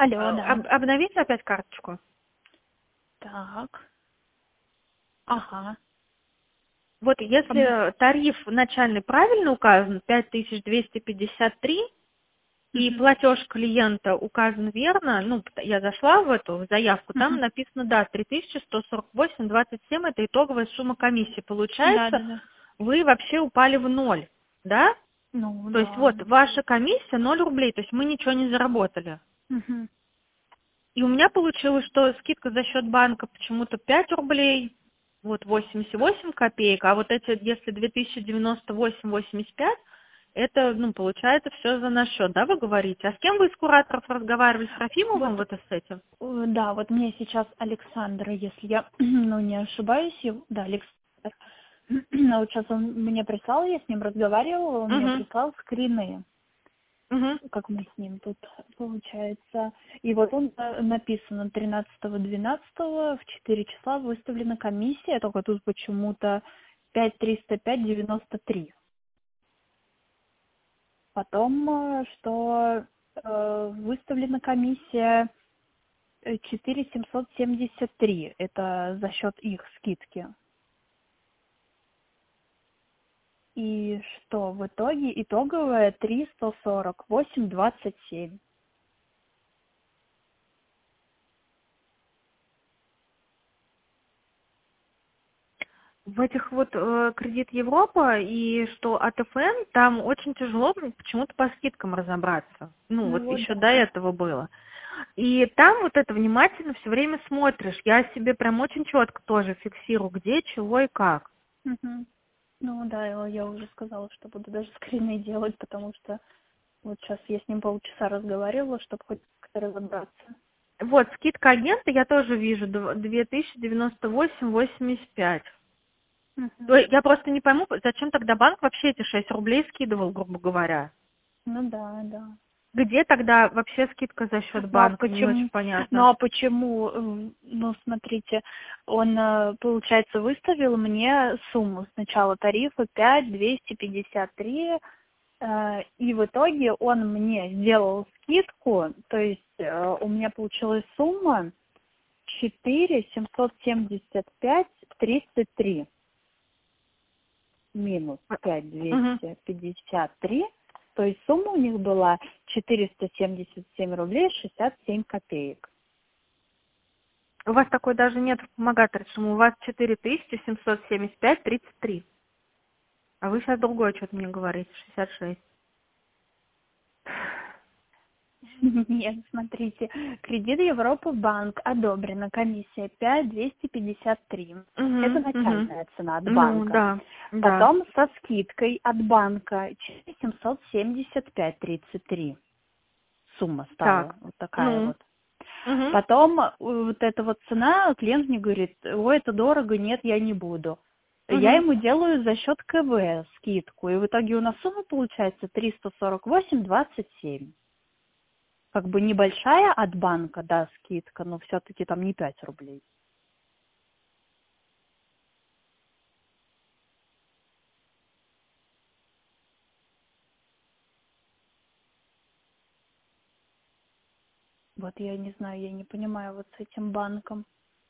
Алло, да. Обновите опять карточку. Так. Ага. Вот если тариф начальный правильно указан, 5253, и Мгм. платеж клиента указан верно, ну, я зашла в эту заявку, там Мгм. написано, да, 3148,27 это итоговая сумма комиссии. Да, Получается, да, да. вы вообще упали в ноль, да? Ну, То есть да. вот, ваша комиссия 0 рублей, то есть мы ничего не заработали. Мгм. И у меня получилось, что скидка за счет банка почему-то 5 рублей, вот 88 копеек, а вот эти, если 2098,85, это, ну, получается все за наш счет, да, вы говорите? А с кем вы из кураторов разговаривали? С Трофимовым Вот, вот и с этим? да, вот мне сейчас Александр, если я, ну, не ошибаюсь, да, Александр, вот сейчас он мне прислал, я с ним разговаривала, он мне Угу, прислал скрины, угу. как мы с ним тут, получается. И вот он написано 13.12 в 4 числа выставлена комиссия, только тут почему-то 5305,93. Потом, что выставлена комиссия 4773, это за счет их скидки. И что в итоге? Итоговая 348,27. В этих вот кредит Европа и что АТФН, там очень тяжело почему-то по скидкам разобраться. Ну, Ну вот вот еще да. до этого было. И там вот это внимательно все время смотришь. Я себе прям очень четко тоже фиксирую, где, чего и как. Мгм. Ну да, я уже сказала, что буду даже скрины делать, потому что вот сейчас я с ним полчаса разговаривала, чтобы хоть как-то разобраться. Вот, скидка агента я тоже вижу, 2098,85. То Мгм. есть я просто не пойму, зачем тогда банк вообще эти 6 рублей скидывал, грубо говоря. Ну да, да. Где тогда вообще скидка за счет Ну а банка, не очень почему, ну понятно. а почему, ну смотрите, он, получается, выставил мне сумму сначала тарифа 5253, и в итоге он мне сделал скидку, то есть у меня получилась сумма 4775,33 минус Угу. 5253, то есть сумма у них была 477 рублей 67 копеек. У вас такой даже нет в вспомогательной суммы, у вас 4775,33. А вы сейчас другое что-то мне говорите, 66. Нет, смотрите, кредит Европа банк одобрена, комиссия 5253. Это Угу, угу. начальная цена от Ну, банка. да, да. Потом со скидкой от банка 775,33 сумма стала Так, вот такая ну, вот. угу, Потом вот эта вот цена, клиент мне говорит, ой, это дорого, нет, я не буду. Я угу. ему делаю за счет КВ скидку, и в итоге у нас сумма получается 348,27. Как бы небольшая от банка, да, скидка, но все-таки там не 5 рублей. Вот я не знаю, я не понимаю вот с этим банком.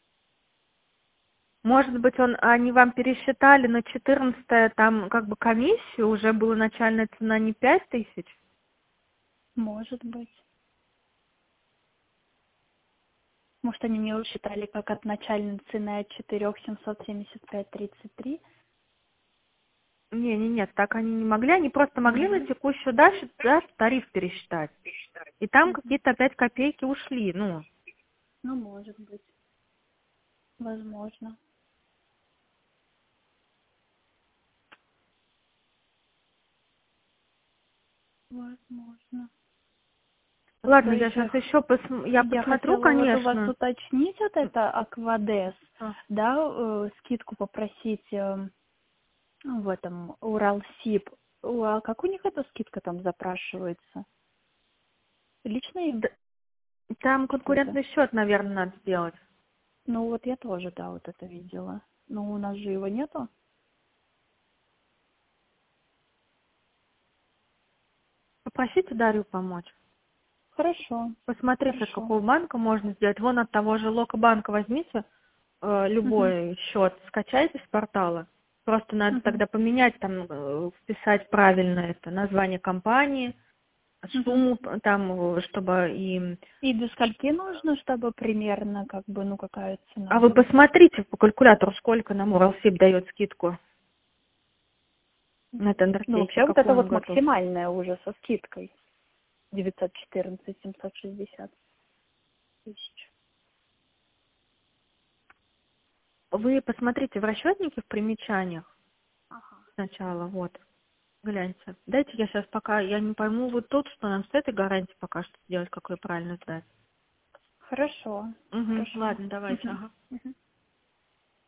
Может быть, они вам пересчитали на 14 там как бы комиссию, уже была начальная цена не 5000? Может быть. Может, они не считали как от начальной цены от 4775,33. Нет, так они не могли, они просто могли на текущую дату тариф пересчитать. И там Мгм. какие-то опять копейки ушли, ну. Ну, может быть. Возможно. Возможно. Ладно, То я еще сейчас еще я я посмотрю, хотела вот у вас конечно. уточнить вот это Аквадес, А. да, скидку попросить в этом Уралсиб. А как у них эта скидка там запрашивается? Лично им, Т- Там что это? конкурентный счет, наверное, надо сделать. Ну вот я тоже, да, вот это видела. Но у нас же его нету. Попросите Дарью помочь. Хорошо. Посмотрите, от Хорошо. какого банка можно сделать. Вон от того же Локобанка возьмите любой счет, скачайте с портала. Просто надо тогда поменять, там, вписать правильно это название компании, сумму там, чтобы и... И до скольки нужно, чтобы примерно, как бы, ну, какая цена? А вы посмотрите по калькулятору, сколько нам Уралсиб дает скидку на Ну, тендер-кейсе, вообще, вот это какую он вот готов. максимальная уже со скидкой. 914, 760 тысяч. Вы посмотрите в расчетнике в примечаниях Ага. сначала, вот, гляньте. дайте я сейчас пока, я не пойму вот тут, что нам с этой гарантией пока что сделать, какой правильно сдать. Хорошо. Угу, Хорошо. ладно, давайте, ага. Мгм.